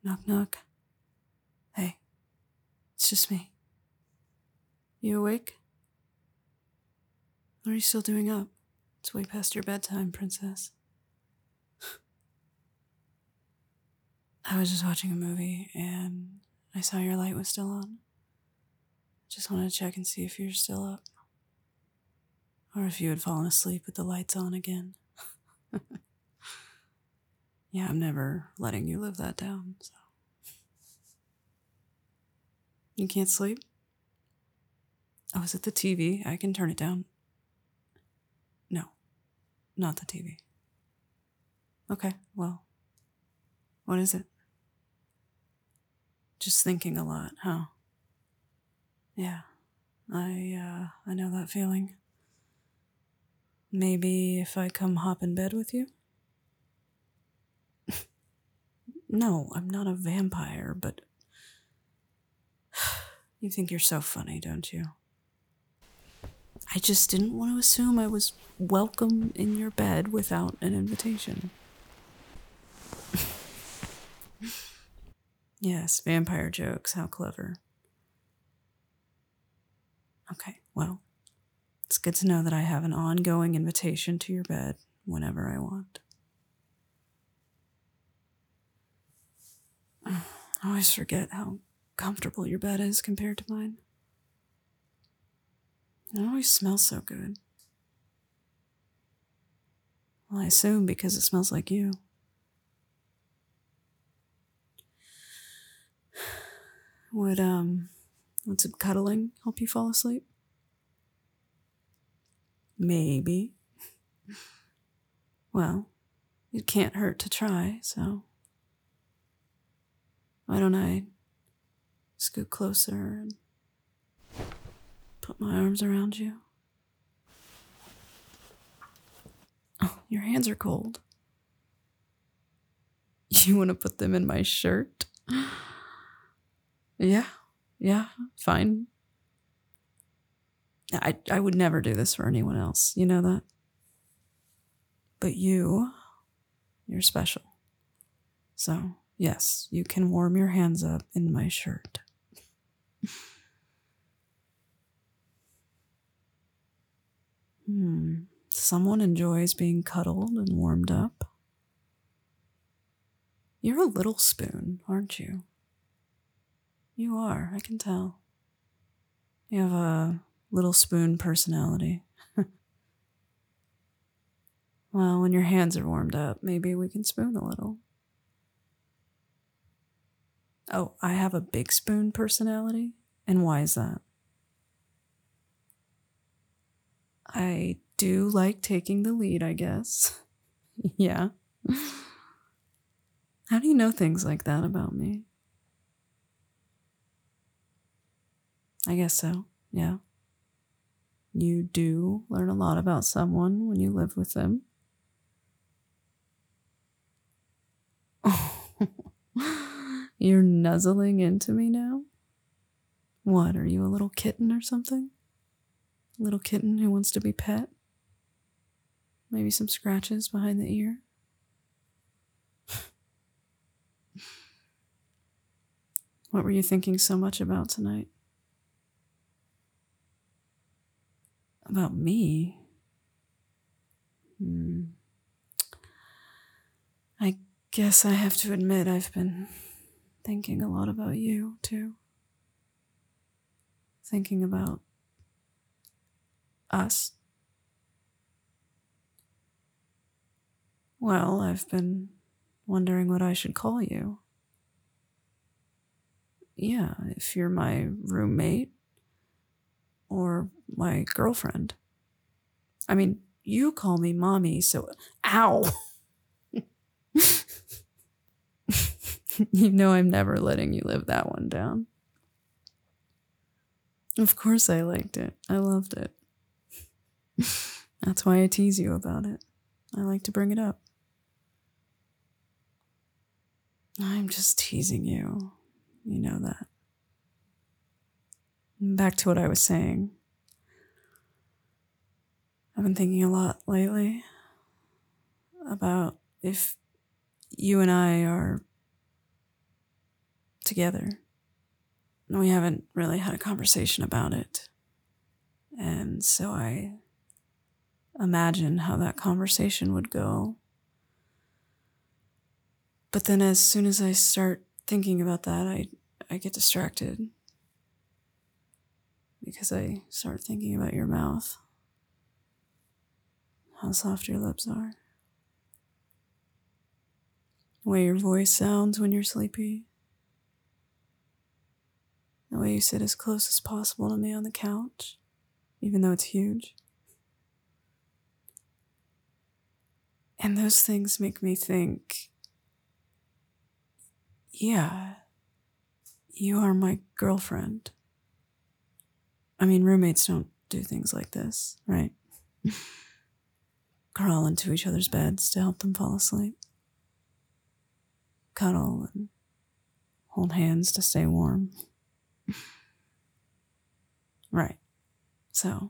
Knock, knock. Hey, it's just me. You awake? What are you still doing up? It's way past your bedtime, princess. I was just watching a movie and I saw your light was still on. Just wanted to check and see if you're still up. Or if you had fallen asleep with the lights on again. Yeah, I'm never letting you live that down, so. You can't sleep? Oh, is it the TV? I can turn it down. No, not the TV. Okay, well, what is it? Just thinking a lot, huh? Yeah, I know that feeling. Maybe if I come hop in bed with you? No, I'm not a vampire, but you think you're so funny, don't you? I just didn't want to assume I was welcome in your bed without an invitation. Yes, vampire jokes, how clever. Okay, well, it's good to know that I have an ongoing invitation to your bed whenever I want. I always forget how comfortable your bed is compared to mine. It always smells so good. Well, I assume because it smells like you. Would some cuddling help you fall asleep? Maybe. Well, it can't hurt to try, so why don't I scoot closer and put my arms around you? Oh, your hands are cold. You want to put them in my shirt? Yeah, fine. I would never do this for anyone else, you know that? But you're special. So, yes, you can warm your hands up in my shirt. Someone enjoys being cuddled and warmed up. You're a little spoon, aren't you? You are, I can tell. You have a little spoon personality. Well, when your hands are warmed up, maybe we can spoon a little. Oh, I have a big spoon personality? And why is that? I do like taking the lead, I guess. Yeah. How do you know things like that about me? I guess so, yeah. You do learn a lot about someone when you live with them. You're nuzzling into me now? What, are you a little kitten or something? A little kitten who wants to be pet? Maybe some scratches behind the ear? What were you thinking so much about tonight? About me? I guess I have to admit I've been thinking a lot about you, too. Thinking about us. Well, I've been wondering what I should call you. Yeah, if you're my roommate or my girlfriend. I mean, you call me mommy, so... Ow! You know I'm never letting you live that one down. Of course I liked it. I loved it. That's why I tease you about it. I like to bring it up. I'm just teasing you. You know that. Back to what I was saying. I've been thinking a lot lately about if you and I are together. We haven't really had a conversation about it. And so I imagine how that conversation would go. But then as soon as I start thinking about that, I get distracted. Because I start thinking about your mouth. How soft your lips are. The way your voice sounds when you're sleepy. The way you sit as close as possible to me on the couch, even though it's huge. And those things make me think, yeah, you are my girlfriend. I mean, roommates don't do things like this, right? Crawl into each other's beds to help them fall asleep. Cuddle and hold hands to stay warm. Right. So,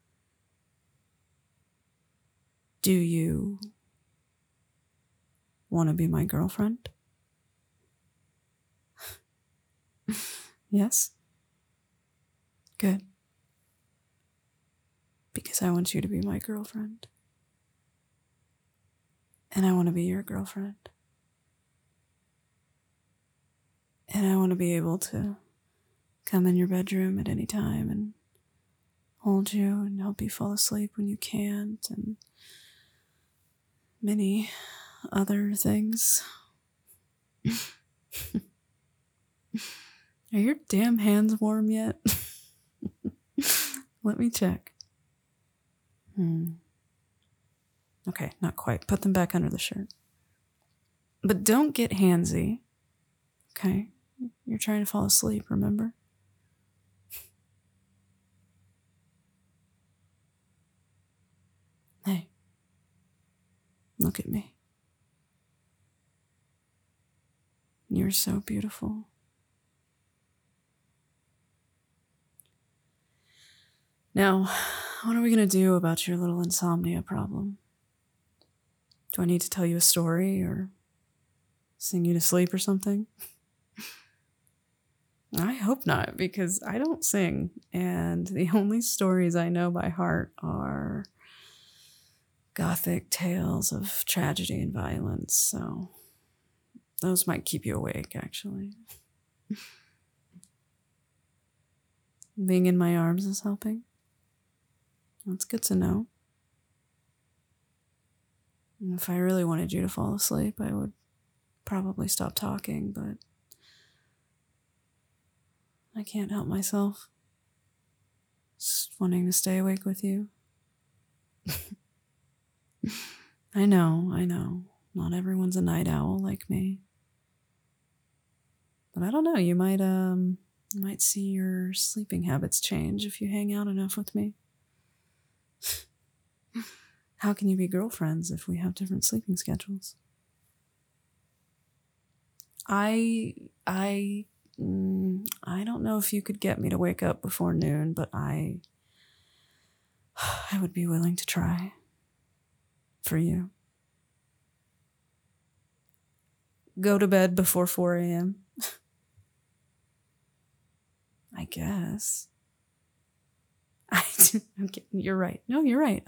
do you want to be my girlfriend? Yes? Good. Because I want you to be my girlfriend. And I want to be your girlfriend. And I want to be able to come in your bedroom at any time and hold you and help you fall asleep when you can't, and many other things. Are your damn hands warm yet? Let me check. Okay, not quite. Put them back under the shirt. But don't get handsy. Okay? You're trying to fall asleep, remember? Hey. Look at me. You're so beautiful. Now, what are we going to do about your little insomnia problem? Do I need to tell you a story or sing you to sleep or something? I hope not, because I don't sing, and the only stories I know by heart are gothic tales of tragedy and violence, so those might keep you awake, actually. Being in my arms is helping. That's good to know. And if I really wanted you to fall asleep, I would probably stop talking, but I can't help myself. Just wanting to stay awake with you. I know. Not everyone's a night owl like me. But I don't know, you might see your sleeping habits change if you hang out enough with me. How can you be girlfriends if we have different sleeping schedules? I don't know if you could get me to wake up before noon, but I would be willing to try for you. Go to bed before 4 a.m. I guess. Okay, you're right. No, you're right.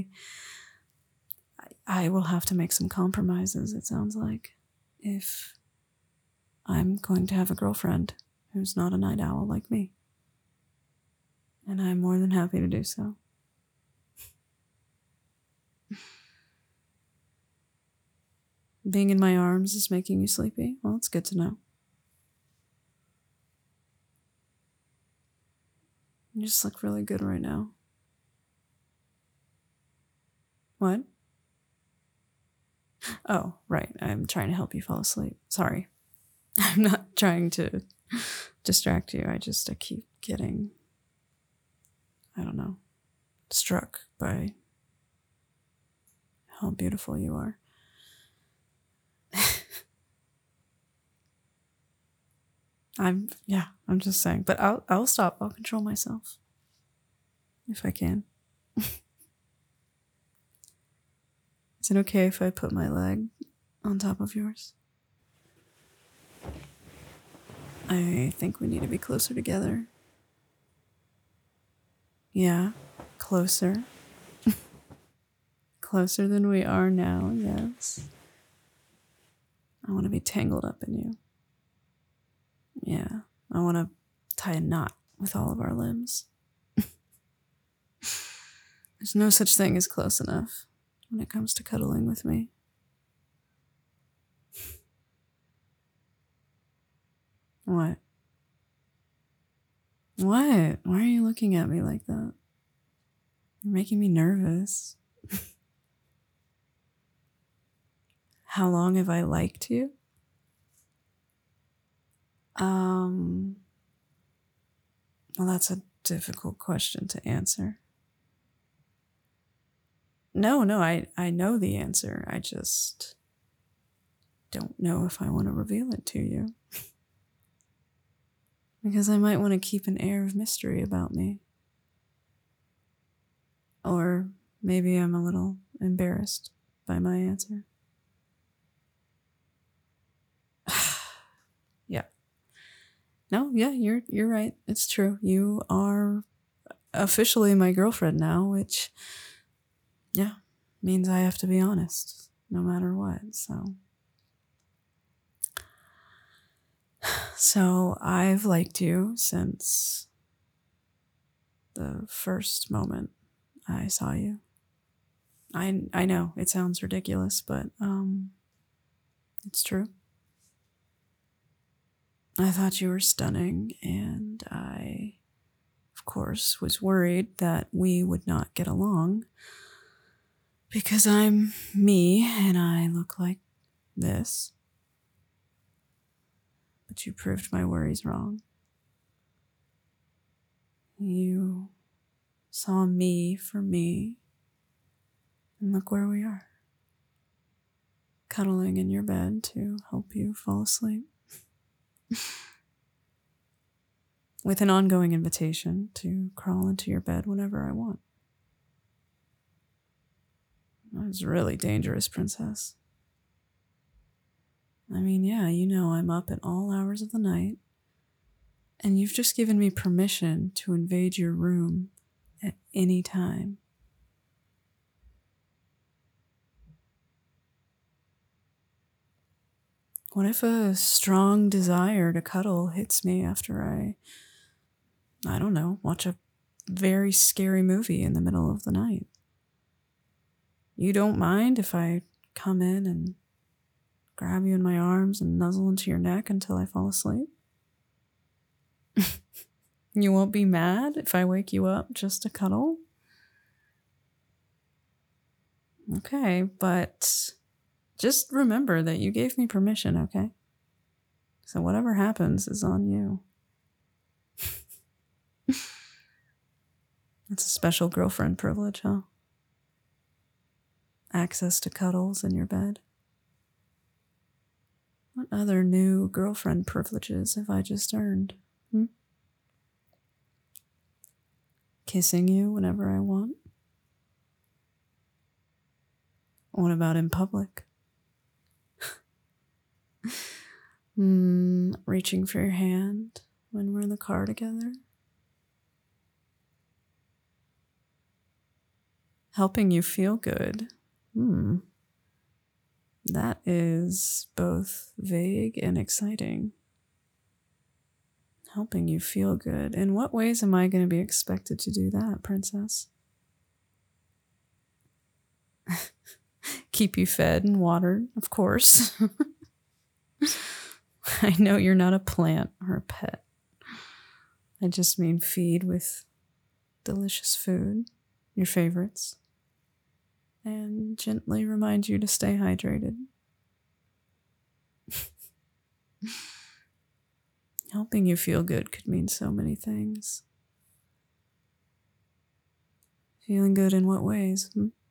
I will have to make some compromises, it sounds like, if I'm going to have a girlfriend who's not a night owl like me. And I'm more than happy to do so. Being in my arms is making you sleepy? Well, it's good to know. You just look really good right now. What? Oh, right. I'm trying to help you fall asleep. Sorry. I'm not trying to distract you. I keep getting, I don't know, struck by how beautiful you are. I'm just saying. But I'll stop. I'll control myself. If I can. Is it okay if I put my leg on top of yours? I think we need to be closer together. Yeah, closer. Closer than we are now, yes. I want to be tangled up in you. Yeah, I want to tie a knot with all of our limbs. There's no such thing as close enough when it comes to cuddling with me. What? What? Why are you looking at me like that? You're making me nervous. How long have I liked you? Well, that's a difficult question to answer. No, I know the answer. I just don't know if I want to reveal it to you. Because I might want to keep an air of mystery about me. Or maybe I'm a little embarrassed by my answer. Yeah. No, yeah, you're right. It's true. You are officially my girlfriend now, which, yeah, means I have to be honest no matter what. So I've liked you since the first moment I saw you. I know it sounds ridiculous, but it's true. I thought you were stunning, and I, of course, was worried that we would not get along because I'm me and I look like this. But you proved my worries wrong. You saw me for me, and look where we are. Cuddling in your bed to help you fall asleep. With an ongoing invitation to crawl into your bed whenever I want. That was really dangerous, princess. I mean, yeah, you know I'm up at all hours of the night, and you've just given me permission to invade your room at any time. What if a strong desire to cuddle hits me after I don't know, watch a very scary movie in the middle of the night? You don't mind if I come in and grab you in my arms and nuzzle into your neck until I fall asleep? You won't be mad if I wake you up just to cuddle? Okay, but just remember that you gave me permission, okay? So whatever happens is on you. That's a special girlfriend privilege, huh? Access to cuddles in your bed. What other new girlfriend privileges have I just earned? Kissing you whenever I want? What about in public? Reaching for your hand when we're in the car together? Helping you feel good? That is both vague and exciting. Helping you feel good. In what ways am I going to be expected to do that, princess? Keep you fed and watered, of course. I know you're not a plant or a pet. I just mean feed with delicious food, your favorites, and gently remind you to stay hydrated. Helping you feel good could mean so many things. Feeling good in what ways?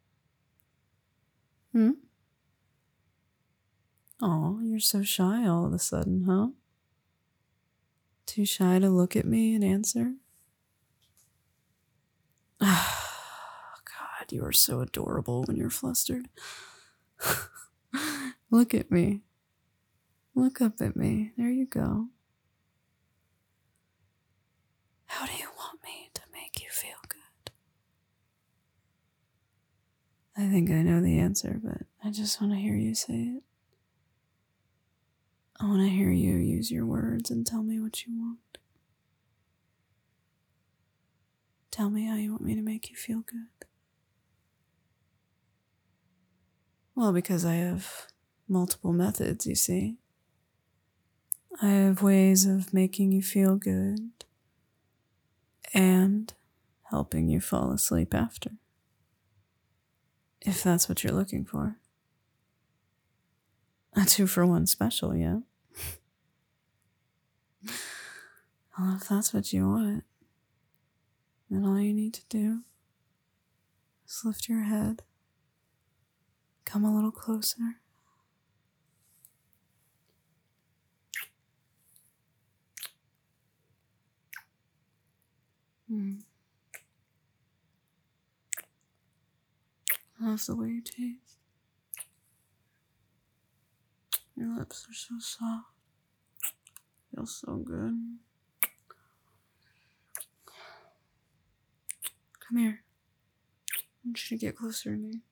Aw, you're so shy all of a sudden, huh? Too shy to look at me and answer? God, you are so adorable when you're flustered. Look at me. Look up at me. There you go. I think I know the answer, but I just want to hear you say it. I want to hear you use your words and tell me what you want. Tell me how you want me to make you feel good. Well, because I have multiple methods, you see. I have ways of making you feel good and helping you fall asleep after. If that's what you're looking for. A 2-for-1 special, yeah? Well, if that's what you want, then all you need to do is lift your head, come a little closer. I love the way you taste. Your lips are so soft. Feels so good. Come here. I want you to get closer to me.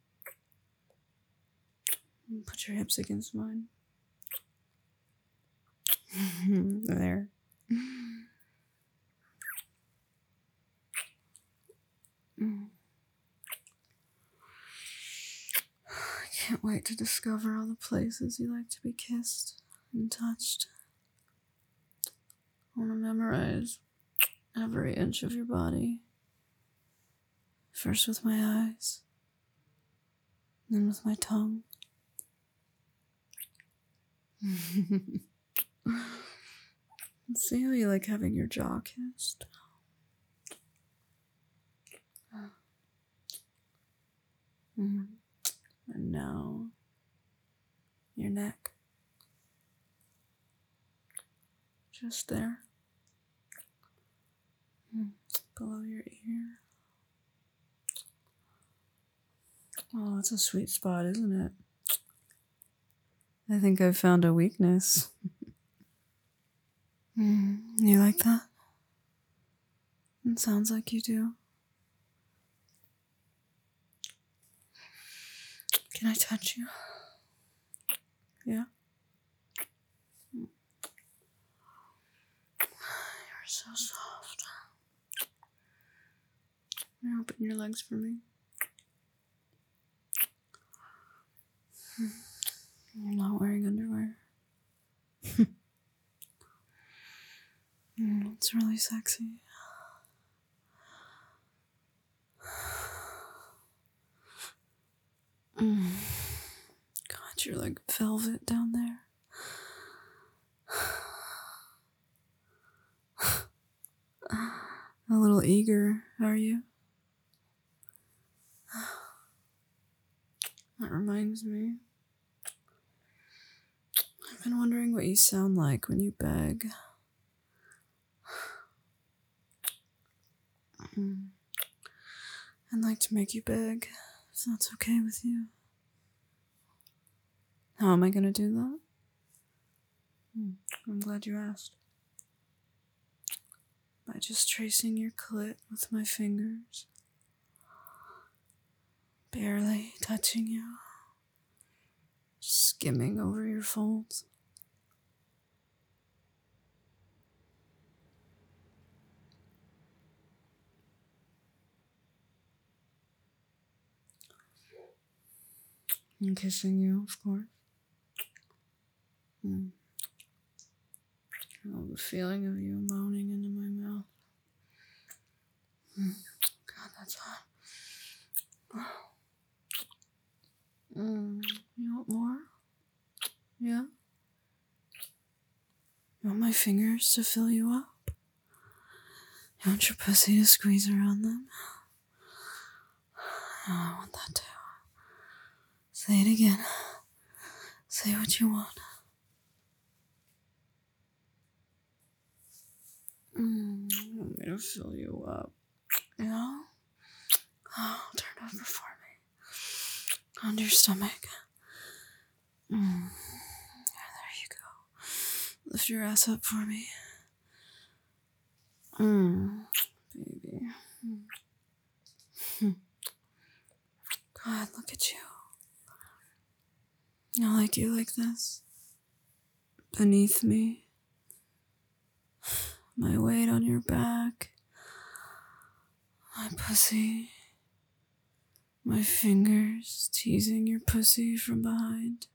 And put your hips against mine. There. I can't wait to discover all the places you like to be kissed and touched. I want to memorize every inch of your body. First with my eyes, then with my tongue. Let's see how you like having your jaw kissed. And now, your neck. Just there. Below your ear. Oh, it's a sweet spot, isn't it? I think I've found a weakness. You like that? It sounds like you do. Can I touch you? Yeah? You're so soft. Can you open your legs for me? You're not wearing underwear. It's really sexy. God, you're like velvet down there. A little eager, are you? That reminds me. I've been wondering what you sound like when you beg. I'd like to make you beg, if that's okay with you. How am I going to do that? I'm glad you asked. By just tracing your clit with my fingers. Barely touching you. Skimming over your folds. And kissing you, of course. Oh, the feeling of you moaning into my mouth. God, that's hot. You want more? Yeah? You want my fingers to fill you up? You want your pussy to squeeze around them? Oh, I want that too. Say it again. Say what you want. You want me to fill you up? Yeah? Oh, turn over for me. On your stomach. There you go. Lift your ass up for me. Baby. God, look at you. I like you like this. Beneath me. My weight on your back. My pussy. My fingers teasing your pussy from behind.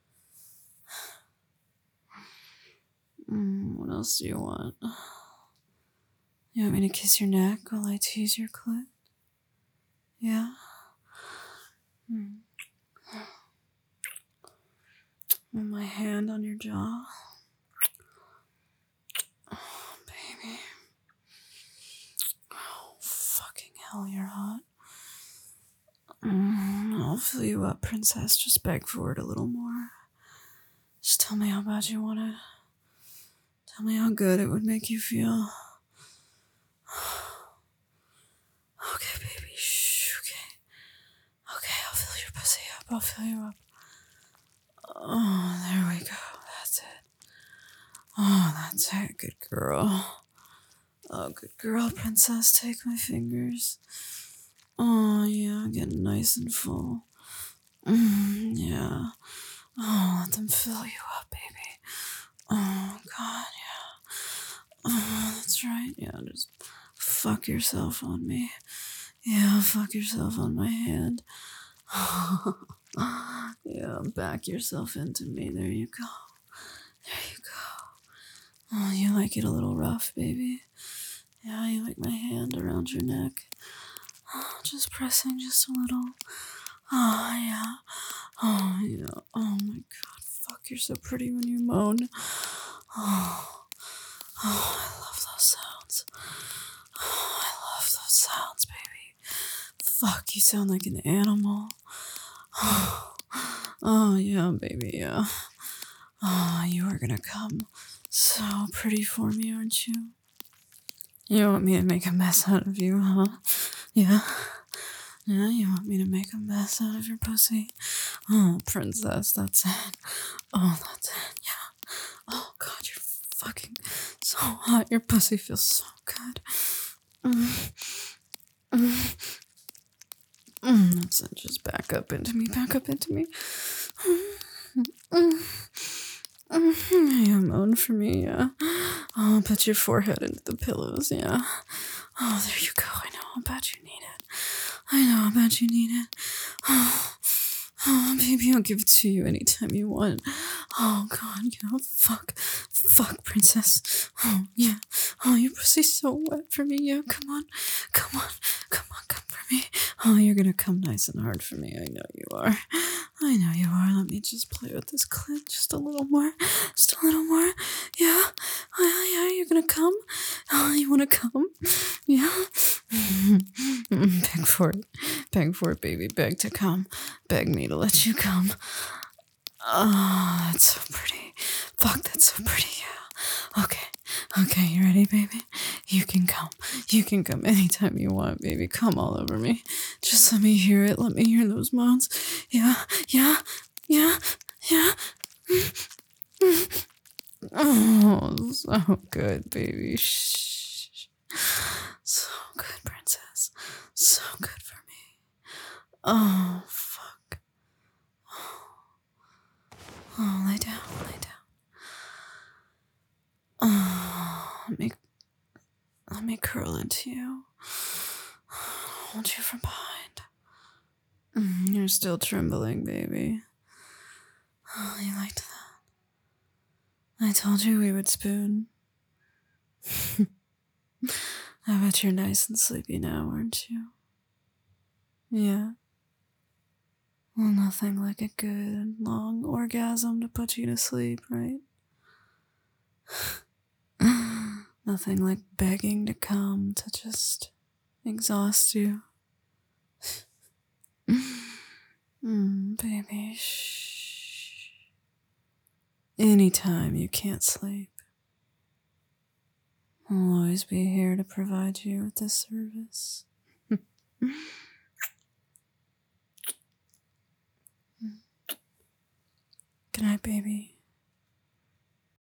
What else do you want? You want me to kiss your neck while I tease your clit? Yeah? And my hand on your jaw. Oh, baby. Oh, fucking hell, you're hot. I'll fill you up, princess. Just beg for it a little more. Just tell me how bad you want it. Tell me how good it would make you feel. Okay, baby. Shh, okay. Okay, I'll fill your pussy up. I'll fill you up. Oh, there we go. That's it. Oh, that's it. Good girl. Oh, good girl, princess. Take my fingers. Oh, yeah, getting nice and full. Yeah. Oh, let them fill you up, baby. Oh, God, yeah. Oh, that's right. Yeah, just fuck yourself on me. Yeah, fuck yourself on my hand. Yeah, back yourself into me. There you go. There you go. Oh, you like it a little rough, baby? Yeah, you like my hand around your neck? Oh, just pressing just a little. Oh, yeah. Oh, yeah. Oh, my God. Fuck, you're so pretty when you moan. Oh, I love those sounds. Oh, I love those sounds, baby. Fuck, you sound like an animal. Oh, yeah, baby, yeah. Oh, you are gonna come so pretty for me, aren't you? You want me to make a mess out of you, huh? Yeah? Yeah, you want me to make a mess out of your pussy? Oh, princess, that's it. Oh, that's it, yeah. Oh, God, you're fucking so hot. Your pussy feels so good. That's it. Just back up into me. Back up into me. Yeah, moan for me, yeah. Oh, put your forehead into the pillows, yeah. Oh, there you go. I know. I bet you need it. I know. I bet you need it. Oh, baby, I'll give it to you anytime you want. Oh, God, yeah. Fuck, princess. Oh, yeah. Oh, your pussy's so wet for me, yeah. Come on, come for me. Oh, you're gonna come nice and hard for me. I know you are. I know you are. Let me just play with this clit just a little more. Just a little more. Yeah. Oh, yeah, you're gonna come? Oh, you wanna come? Yeah. Beg for it. Beg for it, baby. Beg to come. Beg me to let you come. Oh, that's so pretty. Fuck, that's so pretty, yeah. Okay, you ready, baby? You can come. You can come anytime you want, baby. Come all over me. Just let me hear it. Let me hear those moans. Yeah. Oh, so good, baby. Shh. So good, princess. So good for me. Oh, fuck. Oh, lay down. Oh, let me curl into you. Hold you from behind. You're still trembling, baby. Oh, you liked that. I told you we would spoon. I bet you're nice and sleepy now, aren't you? Yeah. Well, nothing like a good, long orgasm to put you to sleep, right? Nothing like begging to come to just exhaust you. Baby, shh. Anytime you can't sleep, I'll always be here to provide you with this service. Good night, baby.